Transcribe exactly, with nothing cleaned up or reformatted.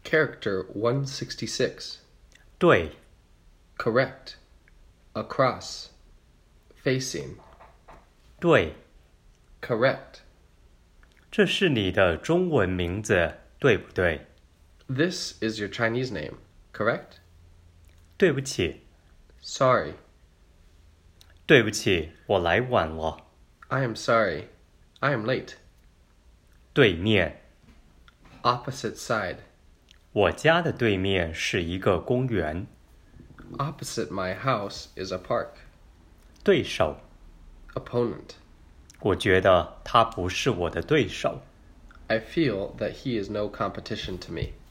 Character one sixty-six. 对 Correct. Across. Facing. 对， Correct. 这是你的中文名字，对不对？ This is your Chinese name, correct? 对不起， Sorry. 对不起，我来晚了。 I am sorry. I am late. 对面， Opposite side. 我家的对面是一个公园。 Opposite my house is a park. 对手， Opponent. 我觉得他不是我的对手。 I feel that he is no competition to me.